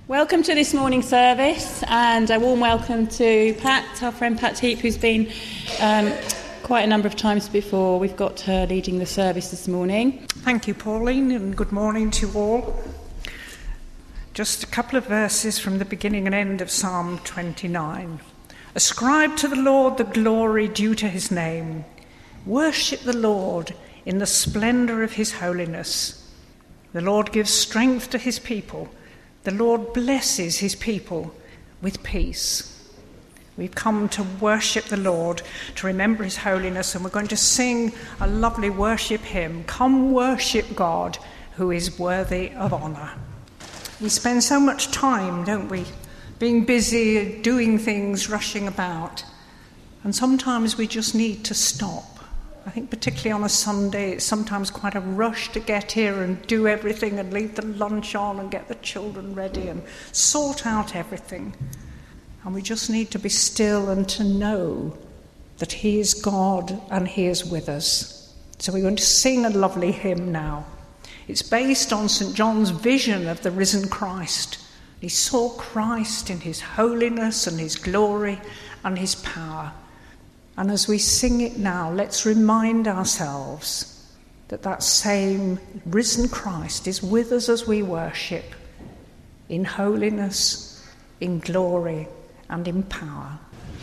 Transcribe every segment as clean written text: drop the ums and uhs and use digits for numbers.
Welcome to this morning's service, and a warm welcome to Pat, our friend Pat Heap, who's been quite a number of times before. We've got her leading the service this morning. Thank you, Pauline, and good morning to you all. Just a couple of verses from the beginning and end of Psalm 29. Ascribe to the Lord the glory due to his name. Worship the Lord in the splendour of his holiness. The Lord gives strength to his people. The Lord blesses his people with peace. We've come to worship the Lord, to remember his holiness, and we're going to sing a lovely worship hymn, Come Worship God, who is worthy of honour. We spend so much time, don't we, being busy, doing things, rushing about, and sometimes we just need to stop. I think particularly on a Sunday, it's sometimes quite a rush to get here and do everything and leave the lunch on and get the children ready and sort out everything. And we just need to be still and to know that he is God and he is with us. So we're going to sing a lovely hymn now. It's based on St. John's vision of the risen Christ. He saw Christ in his holiness and his glory and his power. And as we sing it now, let's remind ourselves that that same risen Christ is with us as we worship, in holiness, in glory, and in power.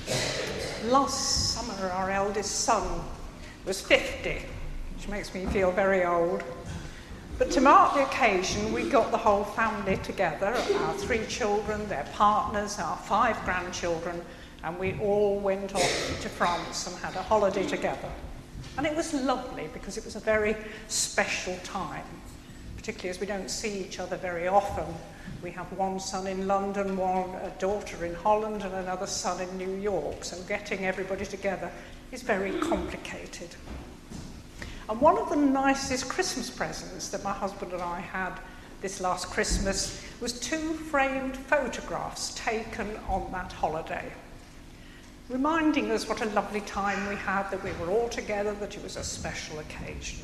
Last summer, our eldest son was 50, which makes me feel very old. But to mark the occasion, we got the whole family together, our 3 children, their partners, our 5 grandchildren, and we all went off to France and had a holiday together. And it was lovely because it was a very special time, particularly as we don't see each other very often. We have one son in London, a daughter in Holland, and another son in New York, so getting everybody together is very complicated. And one of the nicest Christmas presents that my husband and I had this last Christmas was 2 framed photographs taken on that holiday, reminding us what a lovely time we had, that we were all together, that it was a special occasion.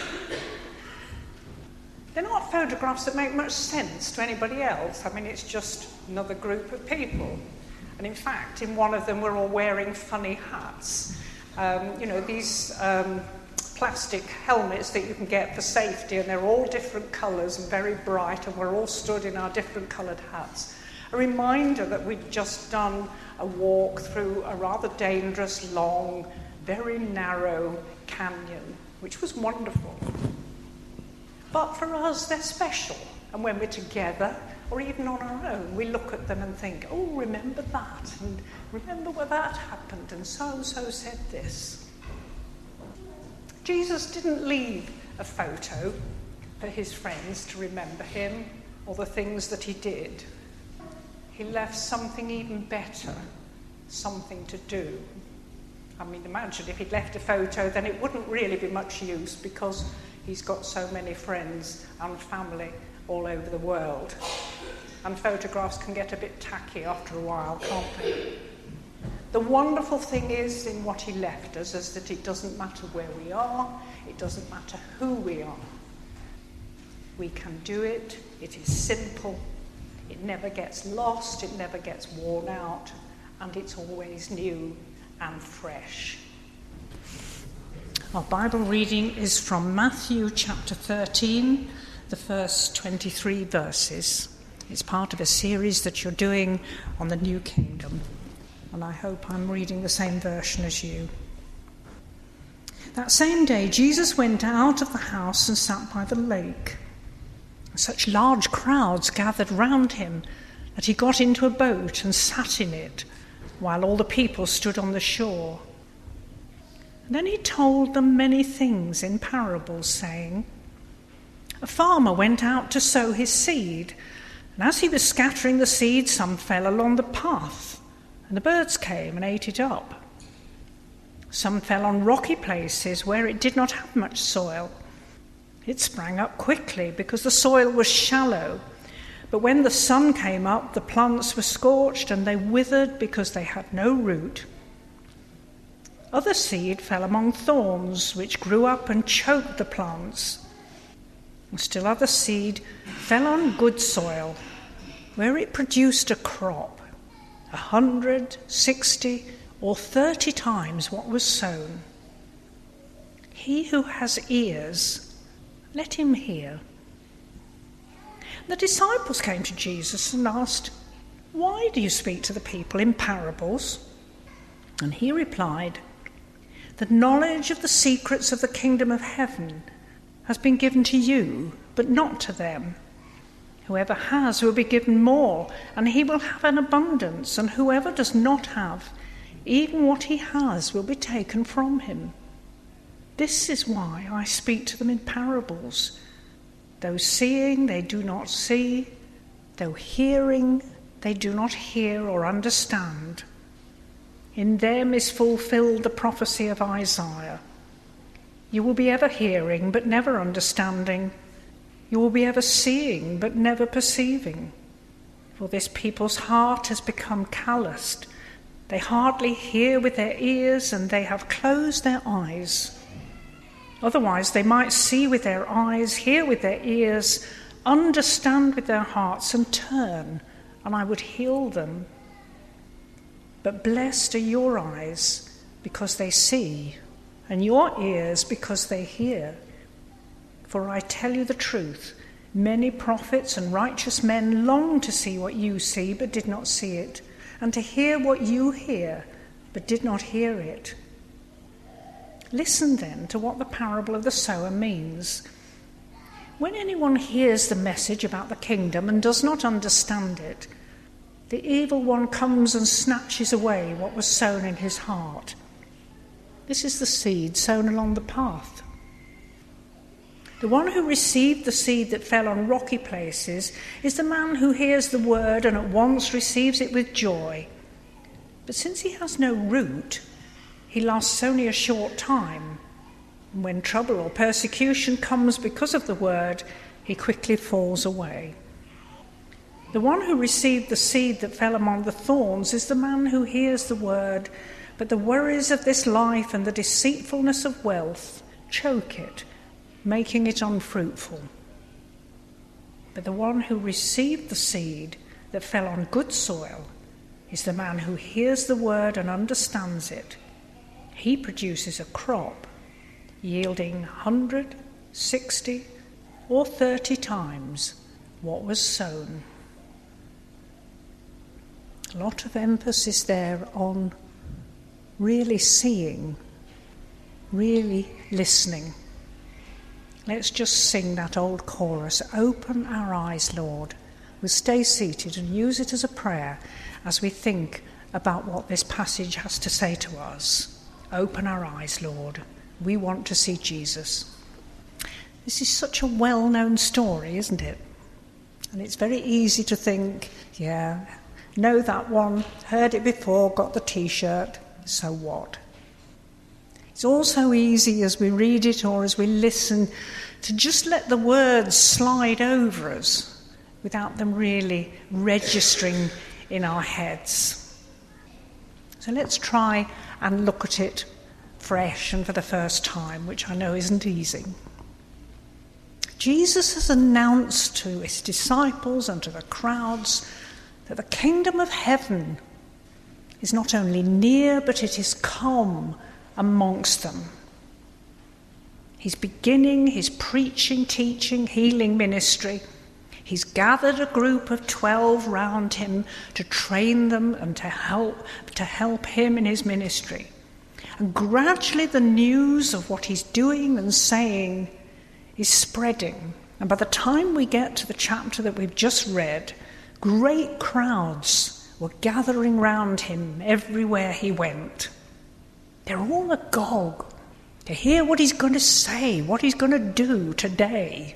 They're not photographs that make much sense to anybody else. I mean, it's just another group of people. And in fact, in one of them, we're all wearing funny hats. These plastic helmets that you can get for safety, and they're all different colours and very bright, and we're all stood in our different coloured hats. A reminder that we'd just done a walk through a rather dangerous, long, very narrow canyon, which was wonderful. But for us, they're special. And when we're together, or even on our own, we look at them and think, oh, remember that, and remember where that happened, and so-and-so said this. Jesus didn't leave a photo for his friends to remember him or the things that he did. He left something even better, something to do. I mean, imagine if he'd left a photo, then it wouldn't really be much use because he's got so many friends and family all over the world. And photographs can get a bit tacky after a while, can't they? The wonderful thing is in what he left us is that it doesn't matter where we are, it doesn't matter who we are. We can do it, it is simple, it never gets lost, it never gets worn out, and it's always new and fresh. Our Bible reading is from Matthew chapter 13, the first 23 verses. It's part of a series that you're doing on the New Kingdom, and I hope I'm reading the same version as you. That same day, Jesus went out of the house and sat by the lake. Such large crowds gathered round him that he got into a boat and sat in it, while all the people stood on the shore. And then he told them many things in parables, saying, a farmer went out to sow his seed, and as he was scattering the seed, some fell along the path, and the birds came and ate it up. Some fell on rocky places where it did not have much soil. It sprang up quickly because the soil was shallow. But when the sun came up, the plants were scorched and they withered because they had no root. Other seed fell among thorns, which grew up and choked the plants. And still other seed fell on good soil where it produced a crop 100, 60, or 30 times what was sown. He who has ears, let him hear. The disciples came to Jesus and asked, "Why do you speak to the people in parables?" And he replied, "The knowledge of the secrets of the kingdom of heaven has been given to you, but not to them. Whoever has will be given more, and he will have an abundance, and whoever does not have, even what he has will be taken from him. This is why I speak to them in parables. Though seeing, they do not see. Though hearing, they do not hear or understand. In them is fulfilled the prophecy of Isaiah. You will be ever hearing, but never understanding. You will be ever seeing, but never perceiving. For this people's heart has become calloused. They hardly hear with their ears, and they have closed their eyes. Otherwise they might see with their eyes, hear with their ears, understand with their hearts, and turn, and I would heal them. But blessed are your eyes, because they see, and your ears, because they hear. For I tell you the truth, many prophets and righteous men longed to see what you see, but did not see it, and to hear what you hear, but did not hear it. Listen then to what the parable of the sower means. When anyone hears the message about the kingdom and does not understand it, the evil one comes and snatches away what was sown in his heart. This is the seed sown along the path. The one who received the seed that fell on rocky places is the man who hears the word and at once receives it with joy. But since he has no root, he lasts only a short time. And when trouble or persecution comes because of the word, he quickly falls away. The one who received the seed that fell among the thorns is the man who hears the word, but the worries of this life and the deceitfulness of wealth choke it, making it unfruitful. But the one who received the seed that fell on good soil is the man who hears the word and understands it. He produces a crop yielding 100, 60, or 30 times what was sown. A lot of emphasis there on really seeing, really listening. Let's just sing that old chorus, "Open our eyes, Lord." We'll stay seated and use it as a prayer as we think about what this passage has to say to us. Open our eyes, Lord. We want to see Jesus. This is such a well-known story, isn't it? And it's very easy to think, yeah, know that one, heard it before, got the T-shirt, so what? It's also easy as we read it or as we listen to just let the words slide over us without them really registering in our heads. So let's try and look at it fresh and for the first time, which I know isn't easy. Jesus has announced to his disciples and to the crowds that the kingdom of heaven is not only near, but it is come amongst them. He's beginning his preaching, teaching, healing ministry. He's gathered a group of 12 round him to train them and to help him in his ministry. And gradually the news of what he's doing and saying is spreading. And by the time we get to the chapter that we've just read, great crowds were gathering round him everywhere he went. They're all agog to hear what he's going to say, what he's going to do today.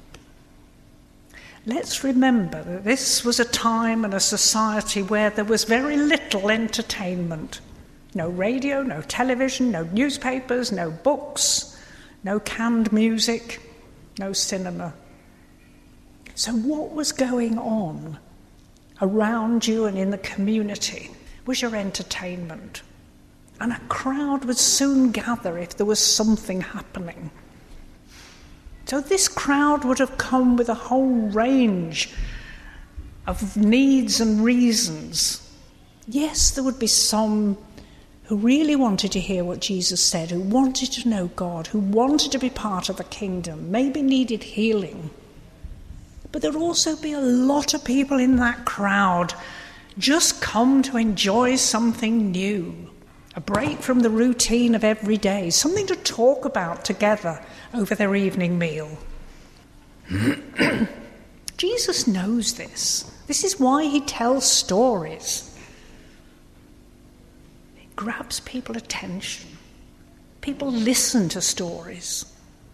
Let's remember that this was a time and a society where there was very little entertainment. No radio, no television, no newspapers, no books, no canned music, no cinema. So what was going on around you and in the community was your entertainment. And a crowd would soon gather if there was something happening. So this crowd would have come with a whole range of needs and reasons. Yes, there would be some who really wanted to hear what Jesus said, who wanted to know God, who wanted to be part of the kingdom, maybe needed healing. But there would also be a lot of people in that crowd just come to enjoy something new, a break from the routine of every day, something to talk about together over their evening meal. Jesus knows this. This is why he tells stories. It grabs people's attention. People listen to stories.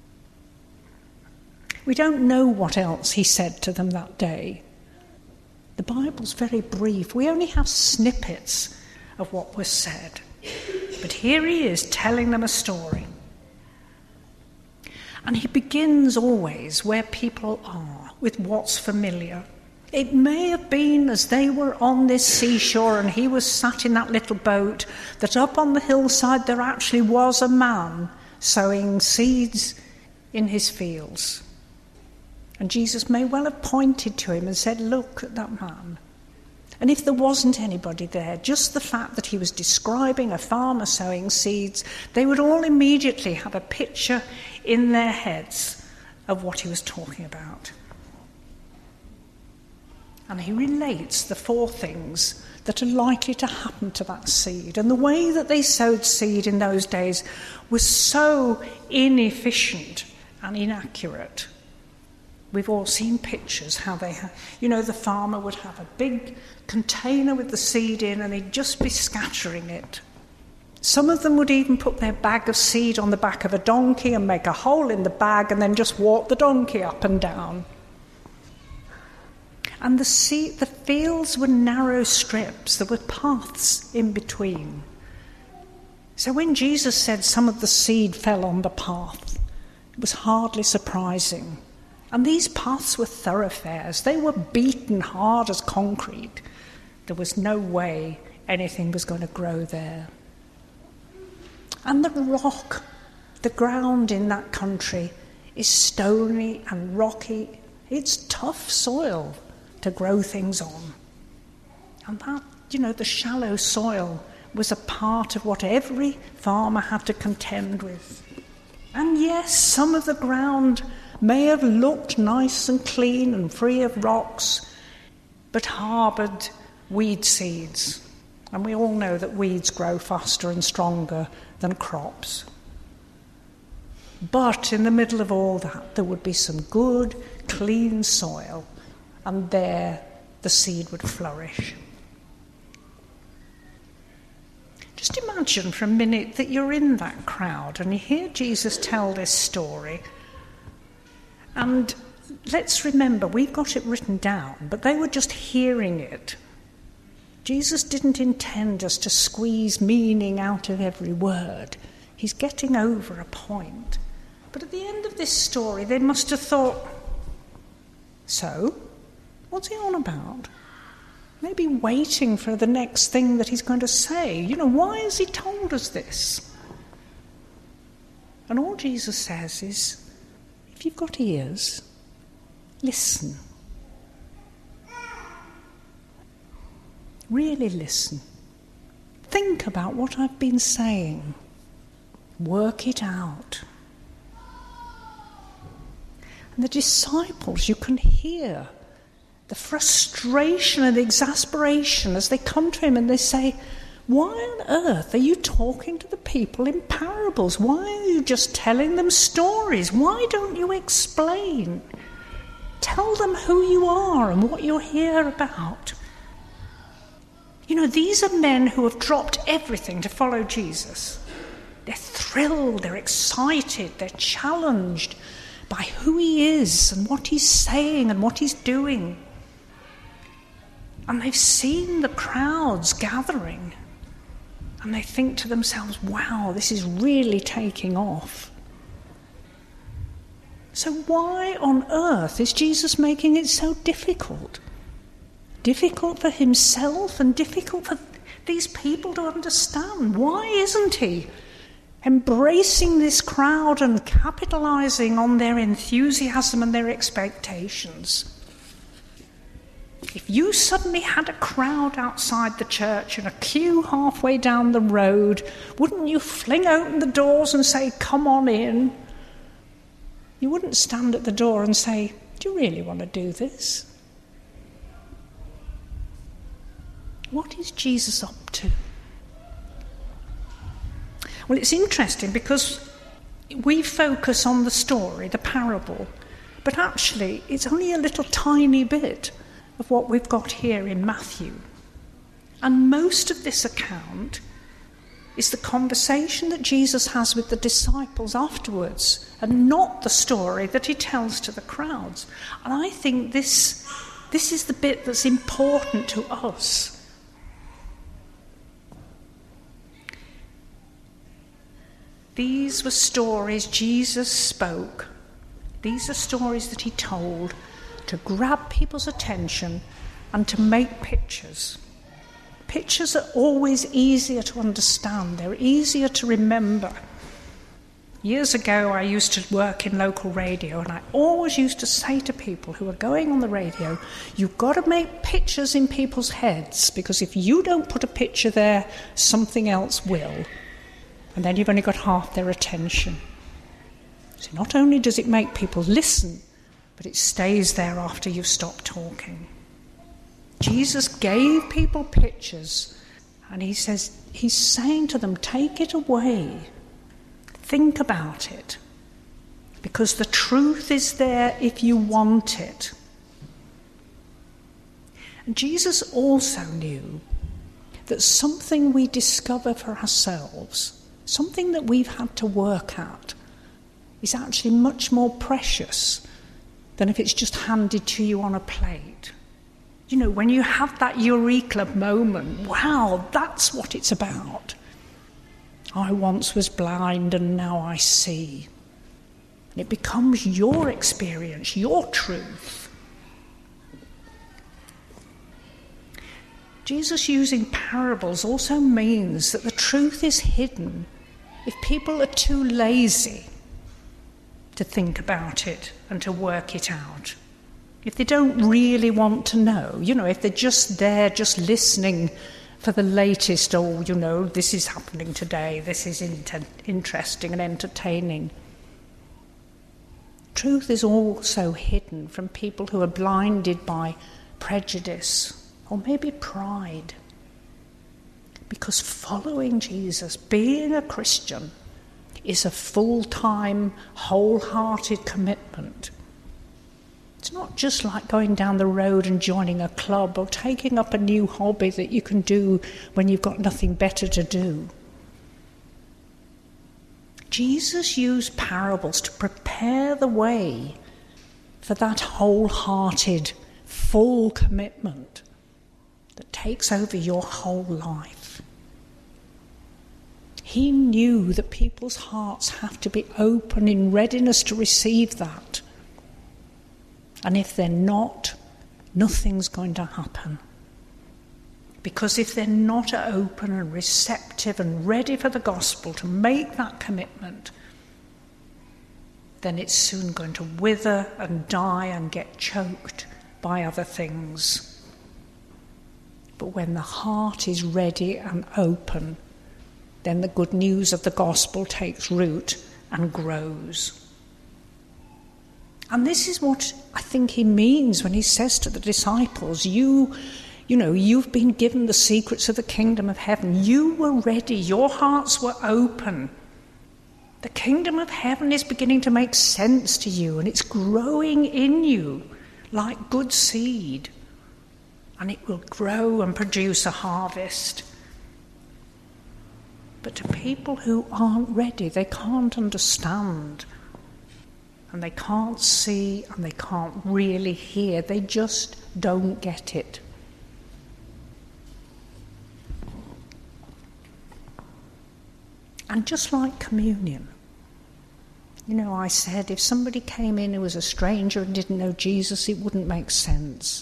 We don't know what else he said to them that day. The Bible's very brief. We only have snippets of what was said. But here he is telling them a story. And he begins always where people are, with what's familiar. It may have been as they were on this seashore and he was sat in that little boat, that up on the hillside there actually was a man sowing seeds in his fields. And Jesus may well have pointed to him and said, "Look at that man." And if there wasn't anybody there, just the fact that he was describing a farmer sowing seeds, they would all immediately have a picture in their heads of what he was talking about. And he relates the 4 things that are likely to happen to that seed. And the way that they sowed seed in those days was so inefficient and inaccurate. We've all seen pictures how they have, the farmer would have a big container with the seed in and he'd just be scattering it. Some of them would even put their bag of seed on the back of a donkey and make a hole in the bag and then just walk the donkey up and down. And the fields were narrow strips. There were paths in between. So when Jesus said some of the seed fell on the path, it was hardly surprising. And these paths were thoroughfares. They were beaten hard as concrete. There was no way anything was going to grow there. And the rock, the ground in that country, is stony and rocky. It's tough soil to grow things on. And that, the shallow soil was a part of what every farmer had to contend with. And yes, some of the ground may have looked nice and clean and free of rocks, but harboured weed seeds. And we all know that weeds grow faster and stronger than crops. But in the middle of all that, there would be some good, clean soil, and there the seed would flourish. Just imagine for a minute that you're in that crowd and you hear Jesus tell this story. And let's remember, we've got it written down, but they were just hearing it. Jesus didn't intend us to squeeze meaning out of every word. He's getting over a point. But at the end of this story, they must have thought, so, what's he on about? Maybe waiting for the next thing that he's going to say. Why has he told us this? And all Jesus says is, if you've got ears, listen. Really listen. Think about what I've been saying. Work it out. And the disciples, you can hear the frustration and the exasperation as they come to him and they say, why on earth are you talking to the people in parables? Why are you just telling them stories? Why don't you explain? Tell them who you are and what you're here about. These are men who have dropped everything to follow Jesus. They're thrilled, they're excited, they're challenged by who he is and what he's saying and what he's doing. And they've seen the crowds gathering. And they think to themselves, wow, this is really taking off. So why on earth is Jesus making it so difficult? Difficult for himself and difficult for these people to understand. Why isn't he embracing this crowd and capitalising on their enthusiasm and their expectations? If you suddenly had a crowd outside the church and a queue halfway down the road, wouldn't you fling open the doors and say, "Come on in"? You wouldn't stand at the door and say, "Do you really want to do this?" What is Jesus up to? Well, it's interesting because we focus on the story, the parable, but actually it's only a little tiny bit of what we've got here in Matthew. And most of this account is the conversation that Jesus has with the disciples afterwards, and not the story that he tells to the crowds. And I think this is the bit that's important to us. These were stories Jesus spoke. These are stories that he told to grab people's attention and to make pictures. Pictures are always easier to understand. They're easier to remember. Years ago, I used to work in local radio, and I always used to say to people who are going on the radio, you've got to make pictures in people's heads, because if you don't put a picture there, something else will. And then you've only got half their attention. So not only does it make people listen, but it stays there after you've stopped talking. Jesus gave people pictures, and he's saying to them, take it away. Think about it. Because the truth is there if you want it. And Jesus also knew that something we discover for ourselves, something that we've had to work at, is actually much more precious than if it's just handed to you on a plate. You know, when you have that eureka moment, wow, that's what it's about. I once was blind and now I see. And it becomes your experience, your truth. Jesus using parables also means that the truth is hidden if people are too lazy to think about it and to work it out. If they don't really want to know, if they're just there, just listening for the latest, this is happening today, this is interesting and entertaining. Truth is also hidden from people who are blinded by prejudice or maybe pride. Because following Jesus, being a Christian, is a full-time, wholehearted commitment. It's not just like going down the road and joining a club or taking up a new hobby that you can do when you've got nothing better to do. Jesus used parables to prepare the way for that wholehearted, full commitment that takes over your whole life. He knew that people's hearts have to be open in readiness to receive that. And if they're not, nothing's going to happen. Because if they're not open and receptive and ready for the gospel to make that commitment, then it's soon going to wither and die and get choked by other things. But when the heart is ready and open, then the good news of the gospel takes root and grows. And this is what I think he means when he says to the disciples, you've been given the secrets of the kingdom of heaven. You were ready. Your hearts were open. The kingdom of heaven is beginning to make sense to you, and it's growing in you like good seed. And it will grow and produce a harvest. But to people who aren't ready, they can't understand. And they can't see and they can't really hear. They just don't get it. And just like communion, I said if somebody came in who was a stranger and didn't know Jesus, it wouldn't make sense.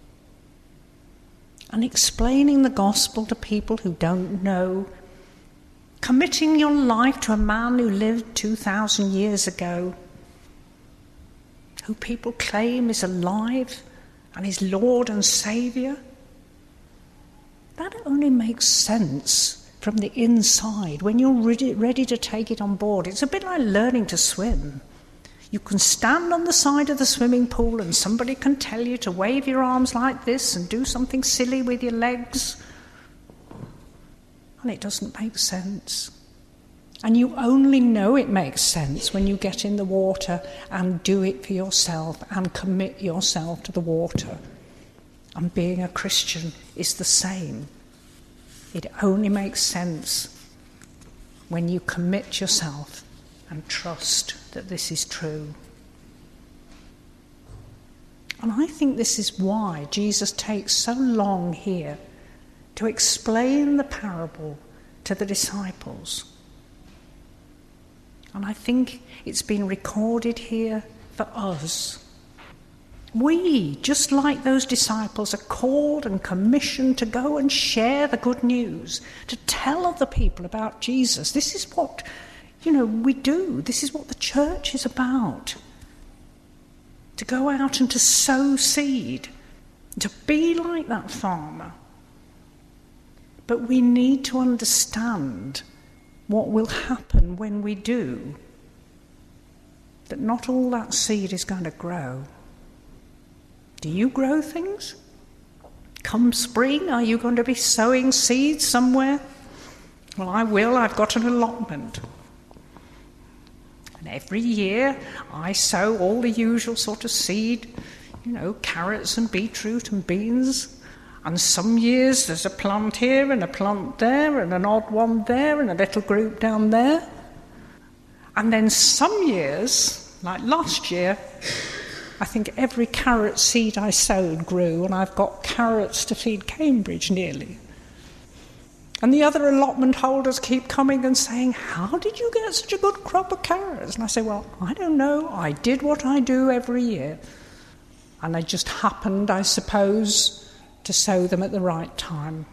And explaining the gospel to people who don't know, committing your life to a man who lived 2,000 years ago, who people claim is alive and is Lord and Saviour. That only makes sense from the inside when you're ready to take it on board. It's a bit like learning to swim. You can stand on the side of the swimming pool and somebody can tell you to wave your arms like this and do something silly with your legs. And it doesn't make sense. And you only know it makes sense when you get in the water and do it for yourself and commit yourself to the water. And being a Christian is the same. It only makes sense when you commit yourself and trust that this is true. And I think this is why Jesus takes so long here to explain the parable to the disciples. And I think it's been recorded here for us. We, just like those disciples, are called and commissioned to go and share the good news, to tell other people about Jesus. This is what, we do. This is what the church is about. To go out and to sow seed, to be like that farmer. But we need to understand what will happen when we do. That not all that seed is going to grow. Do you grow things? Come spring, are you going to be sowing seeds somewhere? Well, I will. I've got an allotment. And every year I sow all the usual sort of seed, carrots and beetroot and beans. And some years there's a plant here and a plant there and an odd one there and a little group down there. And then some years, like last year, I think every carrot seed I sowed grew, and I've got carrots to feed Cambridge nearly. And the other allotment holders keep coming and saying, how did you get such a good crop of carrots? And I say, well, I don't know. I did what I do every year. And I just happened, I suppose, to sow them at the right time.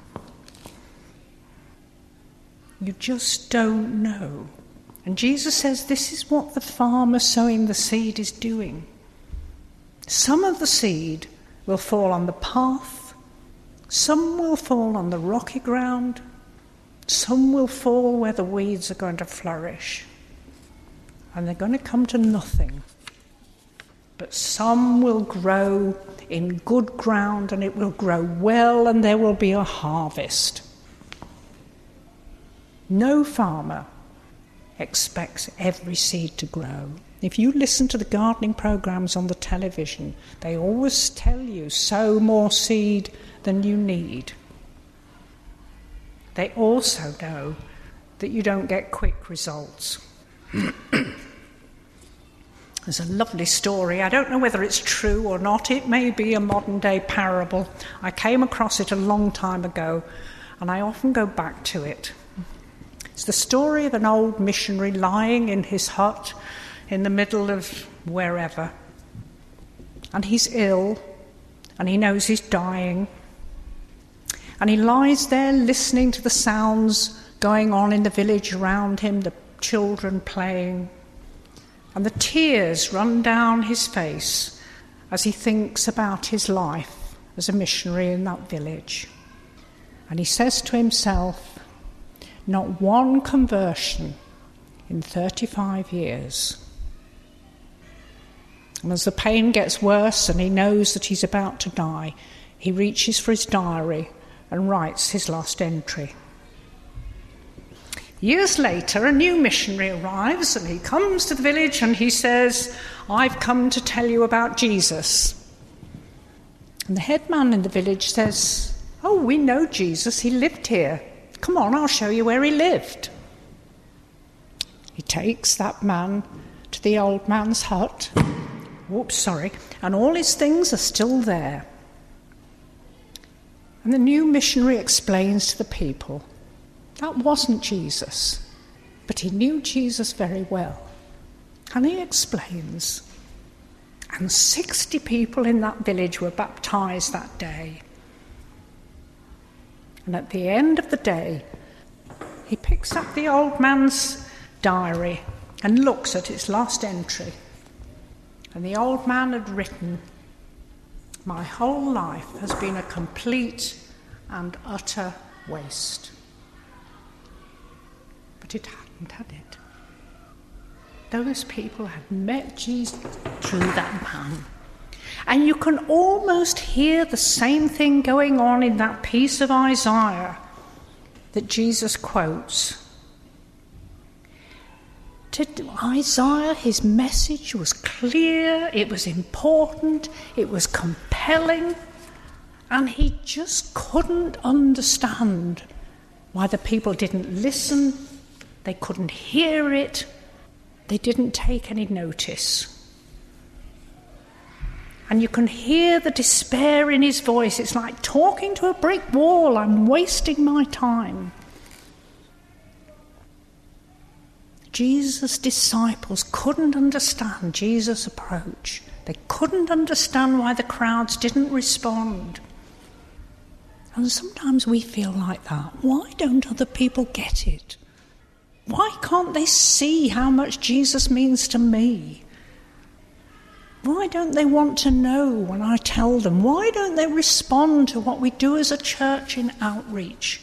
You just don't know. And Jesus says this is what the farmer sowing the seed is doing. Some of the seed will fall on the path, some will fall on the rocky ground, some will fall where the weeds are going to flourish. And they're going to come to nothing. But some will grow in good ground and it will grow well and there will be a harvest. No farmer expects every seed to grow. If you listen to the gardening programs on the television, they always tell you sow more seed than you need. They also know that you don't get quick results. There's a lovely story. I don't know whether it's true or not. It may be a modern-day parable. I came across it a long time ago, and I often go back to it. It's the story of an old missionary lying in his hut in the middle of wherever. And he's ill, and he knows he's dying. And he lies there listening to the sounds going on in the village around him, the children playing. And the tears run down his face as he thinks about his life as a missionary in that village. And he says to himself, not one conversion in 35 years. And as the pain gets worse and he knows that he's about to die, he reaches for his diary and writes his last entry. Years later, a new missionary arrives and he comes to the village and he says, I've come to tell you about Jesus. And the head man in the village says, oh, we know Jesus, he lived here. Come on, I'll show you where he lived. He takes that man to the old man's hut. And all his things are still there. And the new missionary explains to the people, that wasn't Jesus, but he knew Jesus very well. And he explains, and 60 people in that village were baptized that day. And at the end of the day, he picks up the old man's diary and looks at its last entry. And the old man had written, My whole life has been a complete and utter waste. But it hadn't, had it? Those people had met Jesus through that man. And you can almost hear the same thing going on in that piece of Isaiah that Jesus quotes. To Isaiah, his message was clear, it was important, it was compelling, and he just couldn't understand why the people didn't listen, they couldn't hear it, they didn't take any notice. And you can hear the despair in his voice. It's like talking to a brick wall. I'm wasting my time. Jesus' disciples couldn't understand Jesus' approach. They couldn't understand why the crowds didn't respond. And sometimes we feel like that. Why don't other people get it? Why can't they see how much Jesus means to me? Why don't they want to know when I tell them? Why don't they respond to what we do as a church in outreach?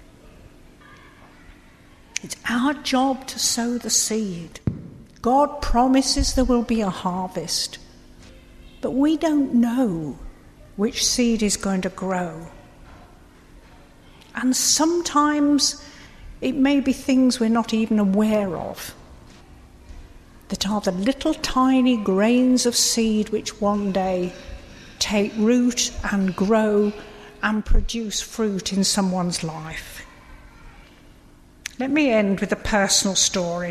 It's our job to sow the seed. God promises there will be a harvest, but we don't know which seed is going to grow. And sometimes it may be things we're not even aware of, that are the little tiny grains of seed which one day take root and grow and produce fruit in someone's life. Let me end with a personal story.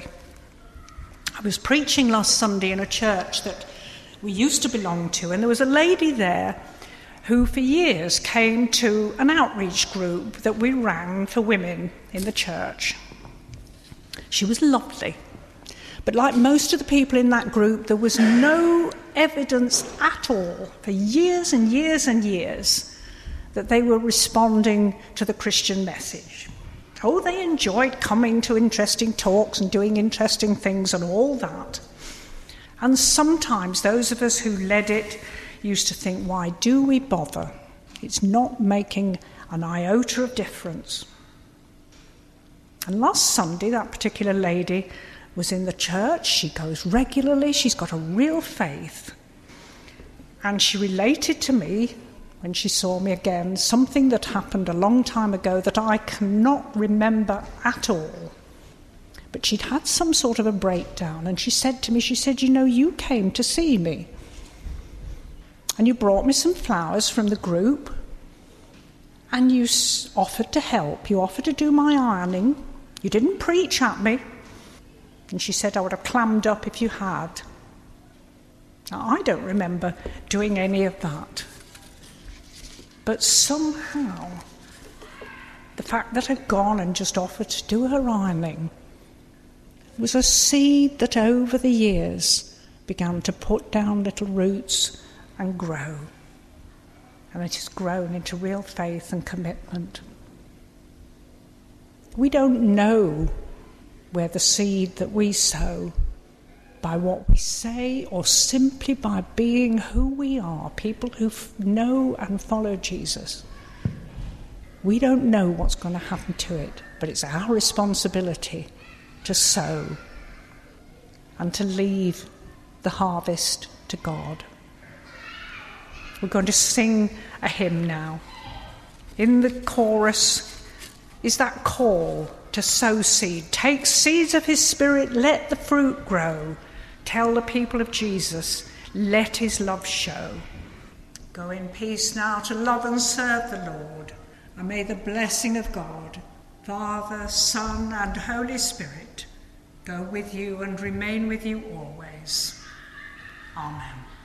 I was preaching last Sunday in a church that we used to belong to, and there was a lady there who for years came to an outreach group that we ran for women in the church. She was lovely. But like most of the people in that group, there was no evidence at all for years and years and years that they were responding to the Christian message. Oh, they enjoyed coming to interesting talks and doing interesting things and all that. And sometimes those of us who led it used to think, why do we bother? It's not making an iota of difference. And last Sunday, that particular lady was in the church. She goes regularly. She's got a real faith. And she related to me, when she saw me again, something that happened a long time ago that I cannot remember at all. But she'd had some sort of a breakdown, and she said to me, you know, you came to see me. And you brought me some flowers from the group, and you offered to help. You offered to do my ironing. You didn't preach at me. And she said, I would have clammed up if you had. Now, I don't remember doing any of that. But somehow, the fact that I'd gone and just offered to do her ironing was a seed that over the years began to put down little roots and grow. And it has grown into real faith and commitment. We don't know where the seed that we sow, by what we say or simply by being who we are, people who know and follow Jesus. We don't know what's going to happen to it, but it's our responsibility to sow and to leave the harvest to God. We're going to sing a hymn now. In the chorus is that call to sow seed. Take seeds of his spirit, let the fruit grow. Tell the people of Jesus, let his love show. Go in peace now to love and serve the Lord, and may the blessing of God, Father, Son, and Holy Spirit go with you and remain with you always. Amen.